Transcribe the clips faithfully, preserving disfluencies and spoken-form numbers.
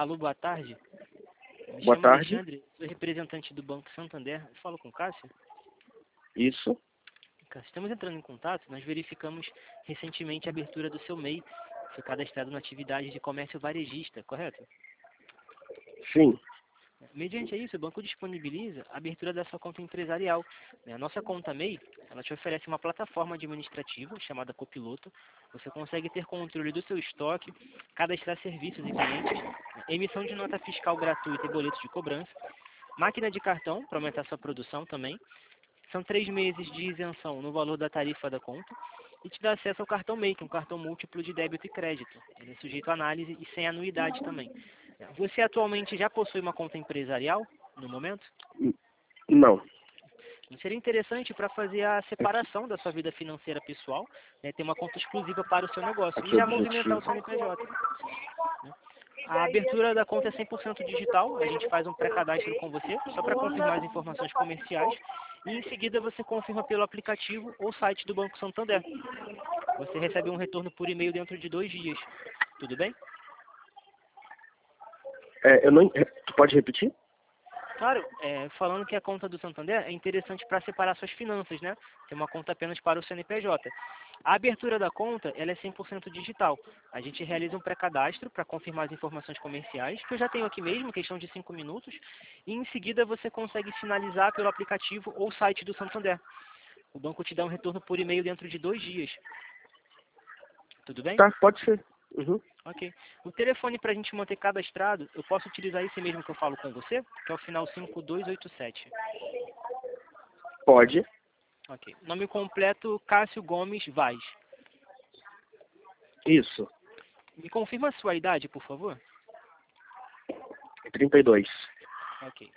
Alô, boa tarde. Me Boa chamo tarde. Alexandre, sou representante do Banco Santander. Eu falo com o Cássio? Isso. Cássio, estamos entrando em contato. Nós verificamos recentemente a abertura do seu M E I. Foi cadastrado na atividade de comércio varejista, correto? Sim. Mediante isso, o banco disponibiliza a abertura da sua conta empresarial. A nossa conta M E I, ela te oferece uma plataforma administrativa chamada Copiloto. Você consegue ter controle do seu estoque, cadastrar serviços e clientes, emissão de nota fiscal gratuita e boletos de cobrança, máquina de cartão para aumentar sua produção também. São três meses de isenção no valor da tarifa da conta e te dá acesso ao cartão M E I, que é um cartão múltiplo de débito e crédito. Ele é sujeito à análise e sem anuidade também. Você atualmente já possui uma conta empresarial, no momento? Não. Seria interessante para fazer a separação da sua vida financeira pessoal, né, ter uma conta exclusiva para o seu negócio Aqui e já é o movimentar o objetivo. seu C N P J. Né? A abertura da conta é cem por cento digital, a gente faz um pré-cadastro com você, só para confirmar as informações comerciais, e em seguida você confirma pelo aplicativo ou site do Banco Santander. Você recebe um retorno por e-mail dentro de dois dias. Tudo bem? É, eu não. Tu pode repetir? Claro, é, falando que a conta do Santander é interessante para separar suas finanças, né? Tem uma conta apenas para o C N P J. A abertura da conta, ela é cem por cento digital. A gente realiza um pré-cadastro para confirmar as informações comerciais, que eu já tenho aqui mesmo, questão de cinco minutos, e em seguida você consegue finalizar pelo aplicativo ou site do Santander. O banco te dá um retorno por e-mail dentro de dois dias. Tudo bem? Tá, pode ser. Uhum. Ok. O telefone para a gente manter cadastrado, eu posso utilizar esse mesmo que eu falo com você, que é o final cinco dois oito sete. Pode. Ok. Nome completo, Cássio Gomes Vaz. Isso. Me confirma a sua idade, por favor? trinta e dois. Ok.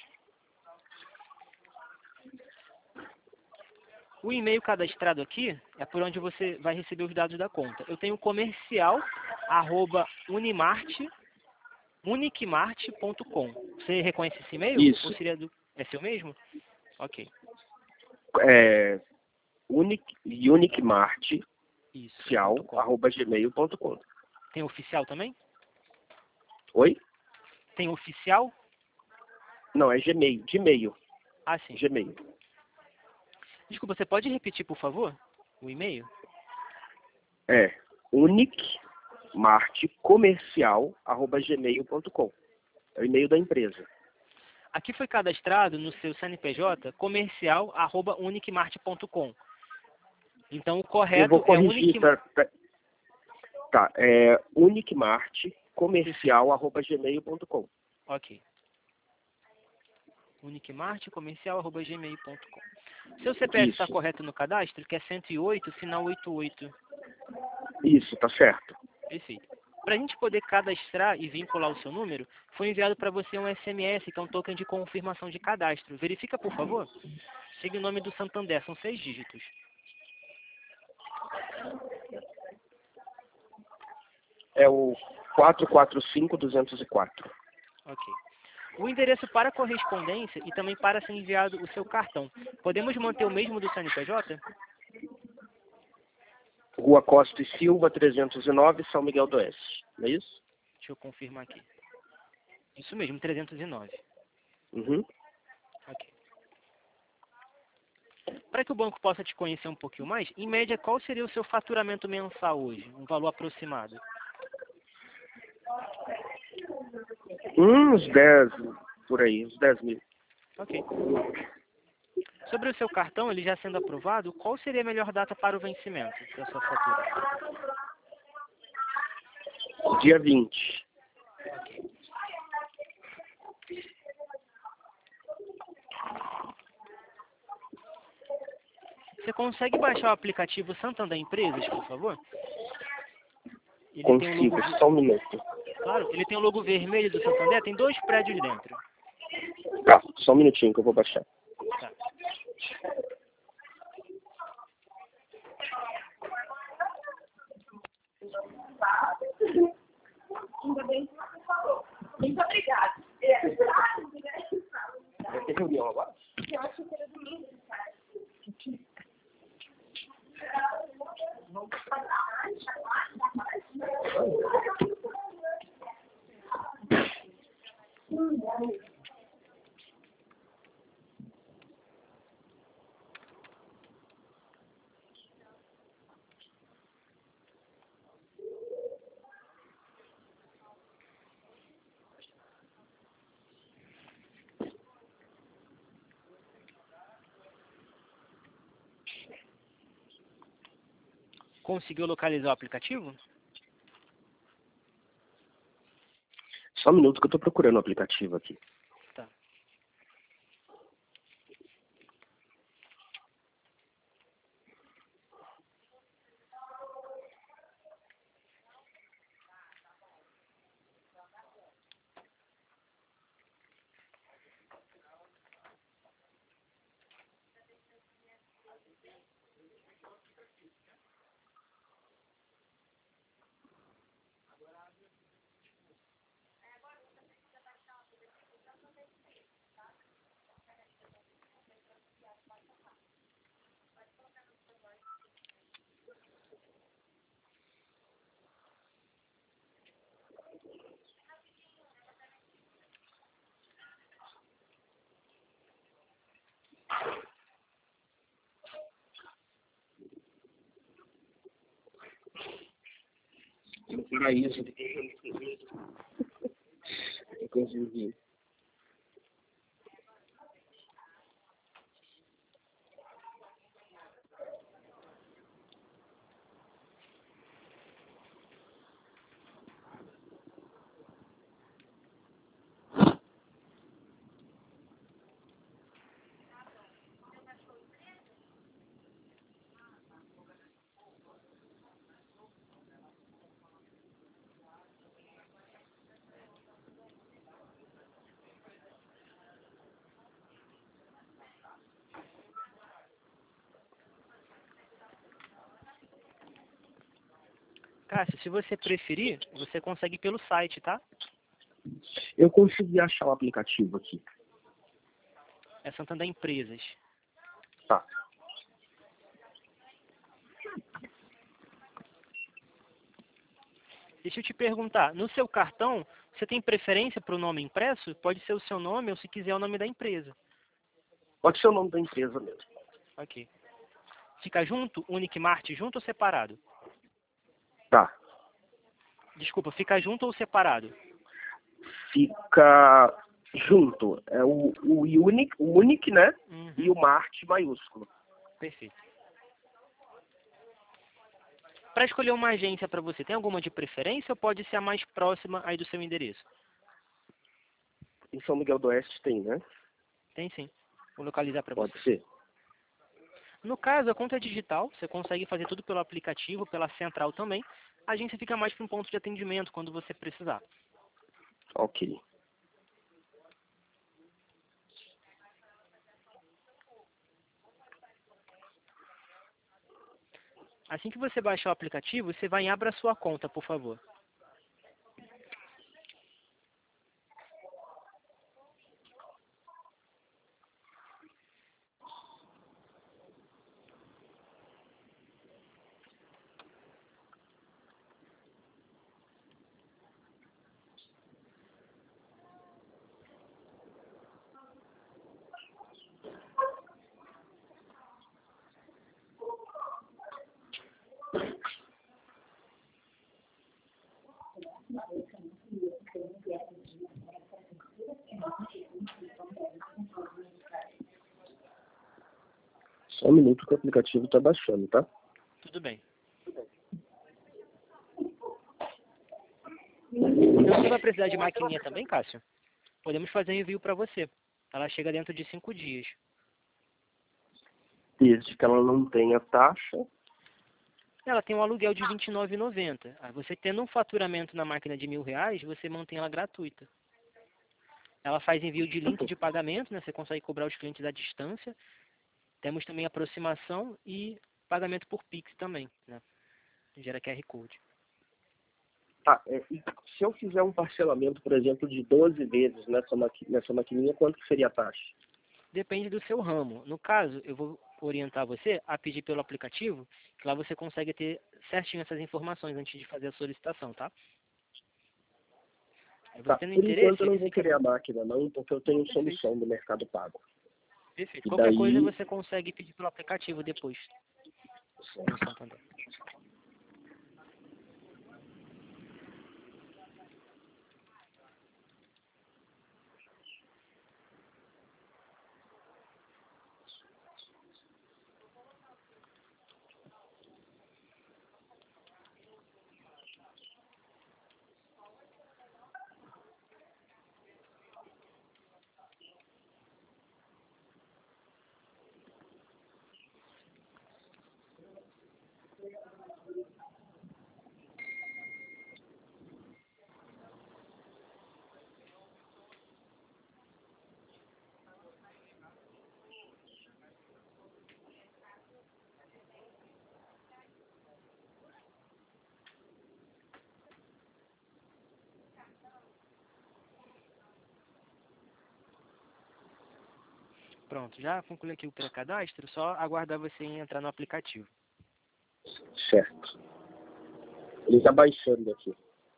O e-mail cadastrado aqui é por onde você vai receber os dados da conta. Eu tenho comercial, arroba unimart, unicmart ponto com. Você reconhece esse e-mail? Isso. Ou seria do... É seu mesmo? Ok. É, unic, unicmart, Isso. oficial, ponto com. arroba gmail ponto com. Tem oficial também? Oi? Tem oficial? Não, é Gmail. Gmail. Ah, sim. Gmail. Desculpa, você pode repetir, por favor, o e-mail? É unicmartcomercial, arroba gmail ponto com. É o e-mail da empresa. Aqui foi cadastrado no seu C N P J comercial arroba unicmart ponto com. Então o Eu correto vou é corrigir. unicmart. Tá, tá, tá, é unicmartcomercial, arroba gmail ponto com. Ok. unicmart comercial arroba gmail ponto com. Seu C P F está Isso. correto no cadastro, que é cento e oito, final oitenta e oito. Isso, tá certo. Perfeito. Para a gente poder cadastrar e vincular o seu número, foi enviado para você um S M S, que é um token de confirmação de cadastro. Verifica, por favor. Siga o nome do Santander, são seis dígitos. É o quatro quatro cinco, duzentos e quatro. Ok. O endereço para correspondência e também para ser enviado o seu cartão. Podemos manter o mesmo do C N P J? Rua Costa e Silva, trezentos e nove, São Miguel do Oeste. Não é isso? Deixa eu confirmar aqui. Isso mesmo, trezentos e nove. Uhum. Ok. Para que o banco possa te conhecer um pouquinho mais, em média, qual seria o seu faturamento mensal hoje? Um valor aproximado? Uns dez, por aí, uns dez mil. Ok. Sobre o seu cartão, ele já sendo aprovado, qual seria a melhor data para o vencimento da sua fatura? Dia vinte. Ok. Você consegue baixar o aplicativo Santander Empresas, por favor? Ele tem um Consigo, logo... só um minuto. Claro, ele tem o logo vermelho do Santander, tem dois prédios dentro. Tá, só um minutinho que eu vou baixar. Tá. Ainda bem que você falou. Muito obrigada. Vai ter reunião agora? Eu acho que era domingo, cara. Vamos falar. Conseguiu localizar o aplicativo? Só um minuto que eu estou procurando o aplicativo aqui. Tá. No paraíso. Eu consegui. Cássio, se você preferir, você consegue pelo site, tá? Eu consegui achar o aplicativo aqui. É Santander Empresas. Tá. Deixa eu te perguntar, no seu cartão, você tem preferência para o nome impresso? Pode ser o seu nome ou, se quiser, o nome da empresa. Pode ser o nome da empresa mesmo. Ok. Fica junto, Unicmart junto ou separado? Tá. Desculpa, fica junto ou separado? Fica junto. É o, o Unic, o Unic, né? Uhum. E o Mart maiúsculo. Perfeito. Para escolher uma agência para você, tem alguma de preferência ou pode ser a mais próxima aí do seu endereço? Em São Miguel do Oeste tem, né? Tem sim. Vou localizar para você. Pode ser. No caso, a conta é digital, você consegue fazer tudo pelo aplicativo, pela central também. A agência fica mais para um ponto de atendimento quando você precisar. Ok. Assim que você baixar o aplicativo, você vai em Abra Sua Conta, por favor. Só um minuto que o aplicativo está baixando, tá? Tudo bem. Então, você vai precisar de maquininha também, Cássio? Podemos fazer envio para você. Ela chega dentro de cinco dias. Desde que ela não tenha taxa. Ela tem um aluguel de vinte e nove reais e noventa centavos. Aí você tendo um faturamento na máquina de mil reais, você mantém ela gratuita. Ela faz envio de link de pagamento, né? Você consegue cobrar os clientes à distância. Temos também aproximação e pagamento por Pix também, né? Gera Q R Code. Tá, é, e se eu fizer um parcelamento, por exemplo, de doze vezes nessa, maqui nessa maquininha, quanto que seria a taxa? Depende do seu ramo. No caso, eu vou orientar você a pedir pelo aplicativo, que lá você consegue ter certinho essas informações antes de fazer a solicitação, tá? Aí Tá, você tendo por interesse, enquanto eu não ele vou fica... querer a máquina não, porque eu tenho Perfeito, solução do Mercado Pago. perfeito. E Qualquer coisa daí, você consegue pedir pelo aplicativo depois, no Santander. Pronto, já concluí aqui o pré-cadastro, só aguardar você entrar no aplicativo. certo. Ele está baixando aqui.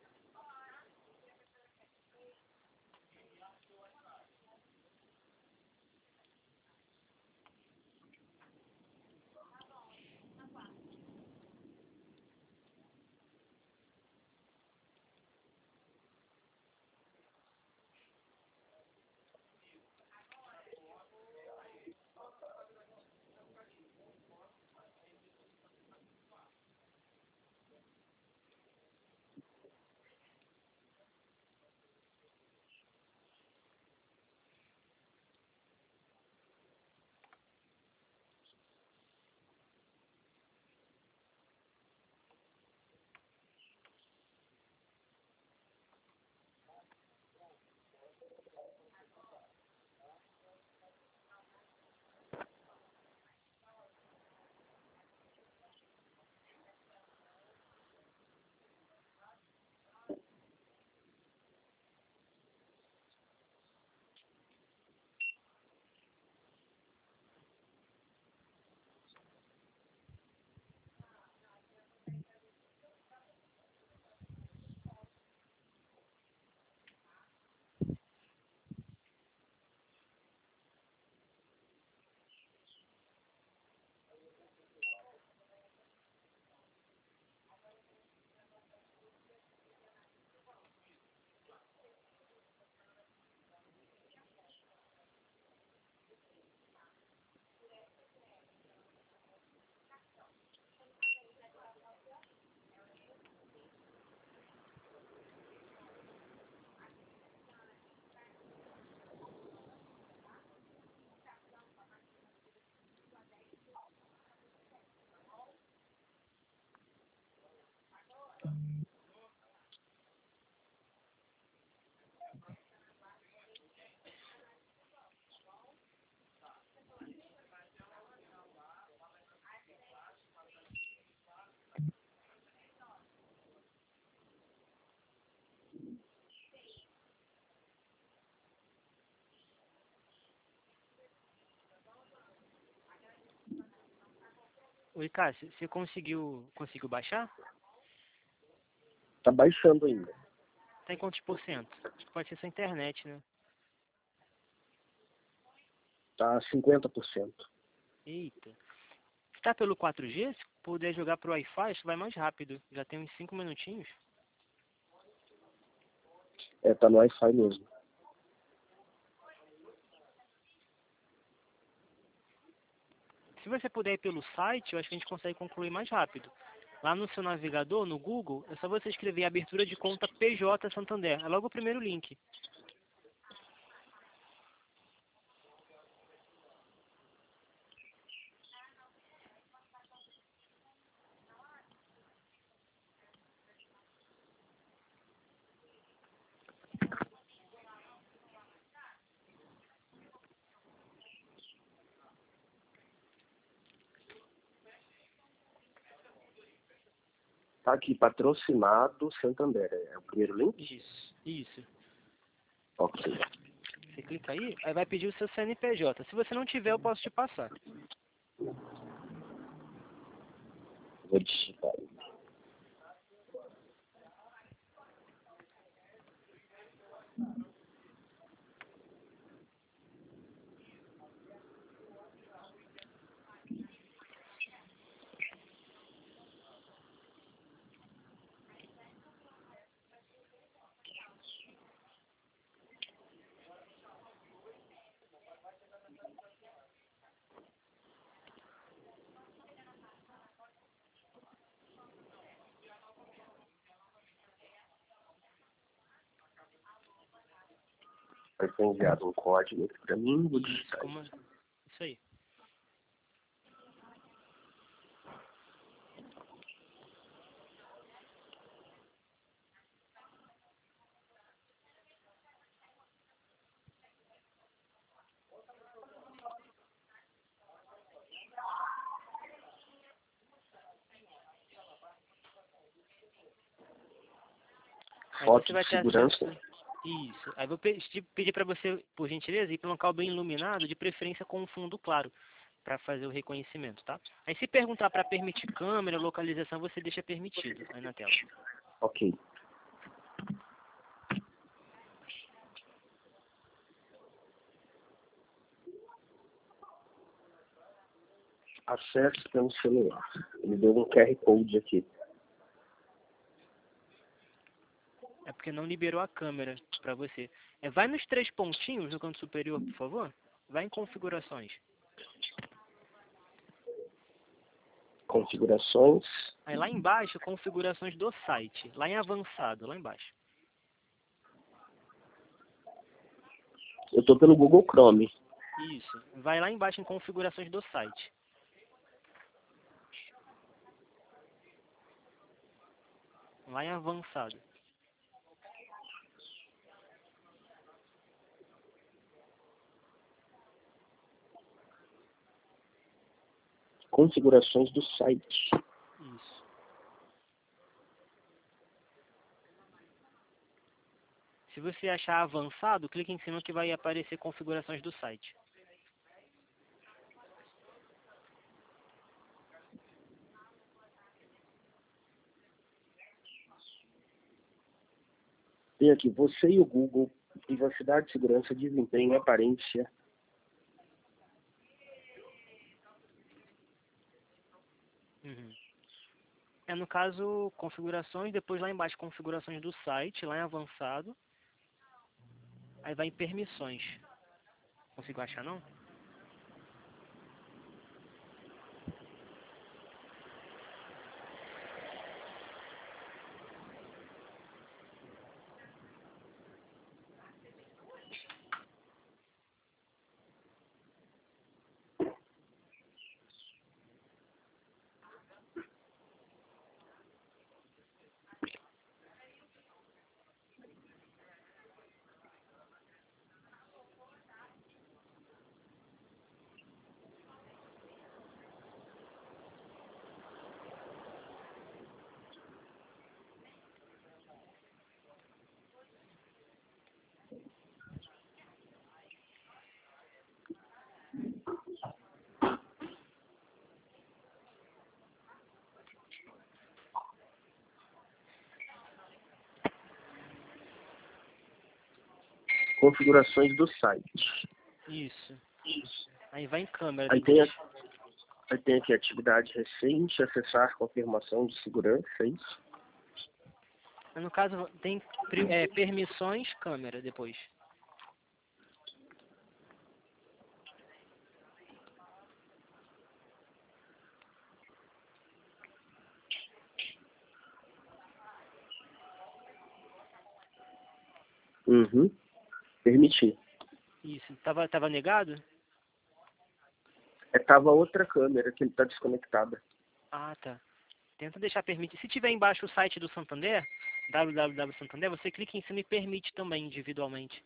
Oi, Cássio, você conseguiu, conseguiu baixar? Está baixando ainda. Tá em quantos por cento? Acho que pode ser sua internet, né? Está a cinquenta por cento. Eita. Se tá pelo quatro G, se puder jogar pro Wi-Fi, acho que vai mais rápido. Já tem uns cinco minutinhos. É, tá no Wi-Fi mesmo. Se você puder ir pelo site, eu acho que a gente consegue concluir mais rápido. Lá no seu navegador, no Google, é só você escrever abertura de conta P J Santander. É logo o primeiro link. Tá aqui, patrocinado Santander. É o primeiro link? Isso, isso. Ok. Você clica aí, aí vai pedir o seu C N P J. Se você não tiver, eu posso te passar. Vou digitar. Vai ser enviado um código para mim, vou Isso, digitar. como... Isso aí. Aí Foto você vai de ter segurança. acesso... Isso. Aí vou pe- te pedir para você, por gentileza, ir para um local bem iluminado, de preferência com um fundo claro, para fazer o reconhecimento, tá? Aí se perguntar para permitir câmera, localização, você deixa permitido aí na tela. Ok. Acesso pelo celular. Ele deu um Q R Code aqui. É porque não liberou a câmera para você. É, vai nos três pontinhos no canto superior, por favor. Vai em configurações. Configurações. Aí lá embaixo, configurações do site. Lá em avançado, lá embaixo. Eu estou pelo Google Chrome. Isso. Vai lá embaixo em configurações do site. Lá em avançado. Configurações do site. Isso. Se você achar avançado, clique em cima que vai aparecer configurações do site. Tem aqui, você e o Google, privacidade, segurança, desempenho, aparência. Uhum. É, no caso, configurações, depois lá embaixo, configurações do site, lá em avançado. Aí vai em permissões. Consigo achar, não? Configurações do site. Isso. Aí vai em câmera Aí tem, a, depois. aí tem aqui atividade recente, acessar confirmação de segurança, é isso? No caso, tem pri- é, permissões, câmera depois. Uhum. Permitir. Isso. Tava, tava negado? É, tava outra câmera que ele está desconectada. Ah, tá. Tenta deixar permitir. Se tiver embaixo o site do Santander, w w w ponto santander, você clica em cima e permite também individualmente.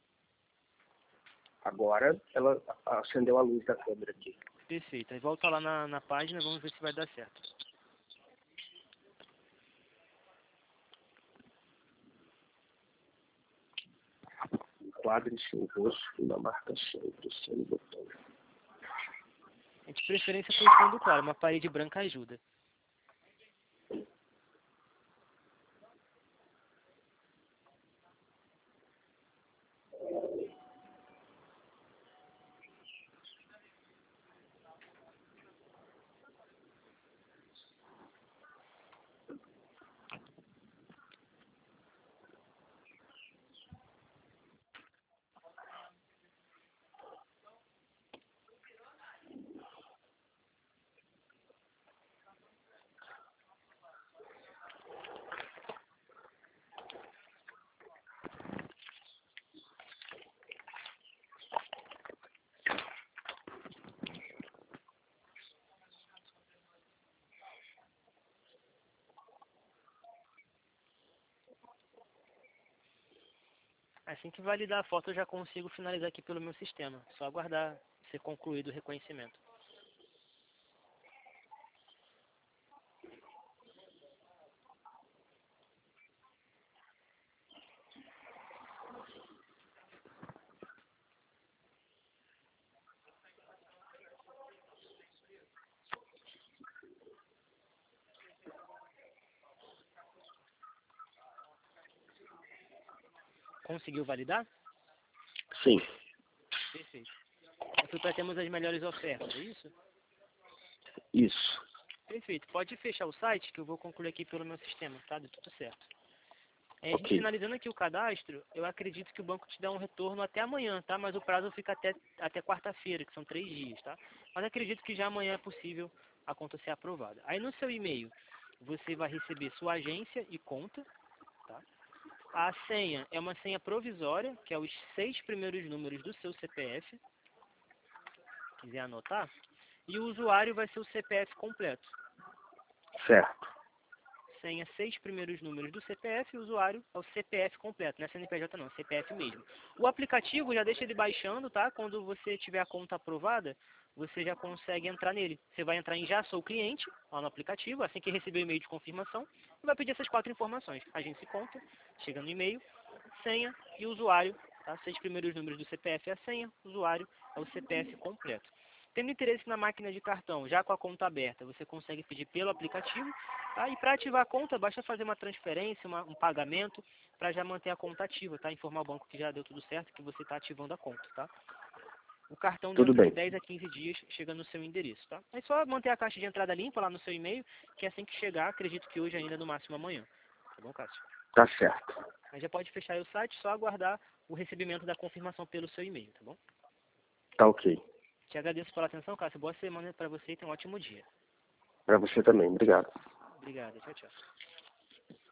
Agora ela acendeu a luz da câmera aqui. Perfeito. Aí volta lá na, na página, vamos ver se vai dar certo. Enquadre seu rosto na marcação, pressione o botão. É de preferência com fundo claro, uma parede branca ajuda. Assim que validar a foto, eu já consigo finalizar aqui pelo meu sistema. Só aguardar ser concluído o reconhecimento. Conseguiu validar? Sim. Perfeito. Aqui para termos as melhores ofertas, é isso? Isso. Perfeito. Pode fechar o site que eu vou concluir aqui pelo meu sistema, tá? Deu tudo certo. É, a gente Ok. finalizando aqui o cadastro, eu acredito que o banco te dá um retorno até amanhã, tá? Mas o prazo fica até, até quarta-feira, que são três dias, tá? Mas acredito que já amanhã é possível a conta ser aprovada. Aí no seu e-mail, você vai receber sua agência e conta, tá? A senha é uma senha provisória, que é os seis primeiros números do seu C P F, quiser anotar, e o usuário vai ser o C P F completo. Certo. Senha, seis primeiros números do C P F e o usuário é o C P F completo, não é C N P J não, C P F mesmo. O aplicativo já deixa ele baixando, tá? Quando você tiver a conta aprovada, você já consegue entrar nele. Você vai entrar em Já Sou Cliente, lá no aplicativo, assim que receber o e-mail de confirmação, e vai pedir essas quatro informações. Agência e conta, chega no e-mail, senha e usuário, tá? Seis primeiros números do C P F é a senha, usuário é o C P F completo. Tendo interesse na máquina de cartão, já com a conta aberta, você consegue pedir pelo aplicativo, tá? E para ativar a conta, basta fazer uma transferência, uma, um pagamento, para já manter a conta ativa, tá? Informar o banco que já deu tudo certo, que você está ativando a conta, tá? O cartão Tudo dentro de bem. dez a quinze dias chega no seu endereço, tá? É só manter a caixa de entrada limpa lá no seu e-mail, que assim que chegar, acredito que hoje ainda, no máximo amanhã. Tá bom, Cássio? Tá certo. Mas já pode fechar aí o site, só aguardar o recebimento da confirmação pelo seu e-mail, tá bom? Tá ok. Te agradeço pela atenção, Cássio. Boa semana para você e tenha um ótimo dia. Para você também. Obrigado. Obrigado. Tchau, tchau.